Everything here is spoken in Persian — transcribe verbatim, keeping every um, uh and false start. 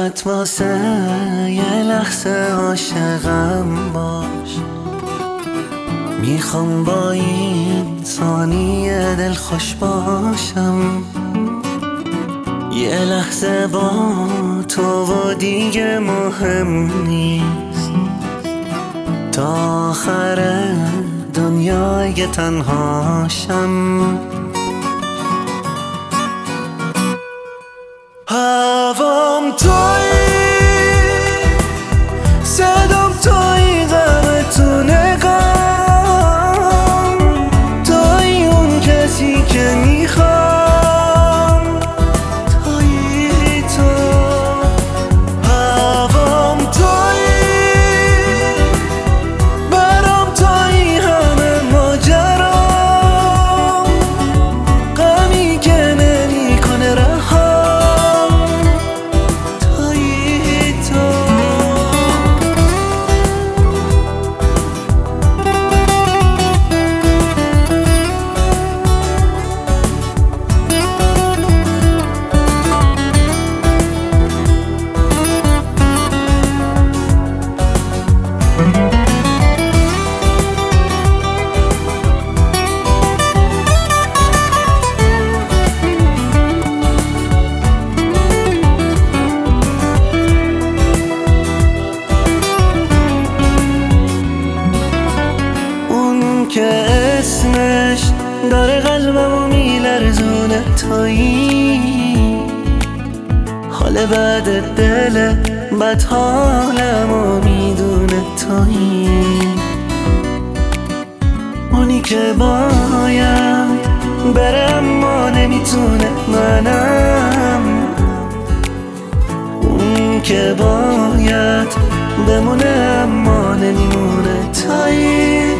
فقط واسه یه لحظه عاشقم باش. میخوام با این ثانیه دل خوش باشم، یه لحظه با تو و دیگه مهم نیست. تا آخر دنیا اگه تنهاشم، هوام تویی، صدام تویی، غم تو نگام تویی، اون کسی که میخوام تویی تو. هوام تویی، برام تویی، همه ماجرام، غمی که نمیکنه رها که اسمش داره قلبمو میلرزونه تویی، حال بعد دل بد حالمو میدونه تویی، اونی که باید بره اما نمیتونه، منم اون که باید بمونه اما نمیمونه تویی.